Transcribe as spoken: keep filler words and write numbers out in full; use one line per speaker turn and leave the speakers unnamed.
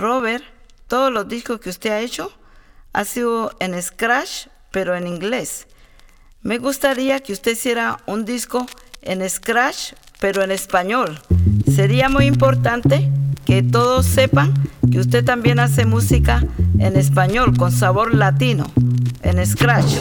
Robert, todos los discos que usted ha hecho ha sido en scratch, pero en inglés. Me gustaría que usted hiciera un disco en scratch, pero en español. Sería muy importante que todos sepan que usted también hace música en español con sabor latino, en scratch.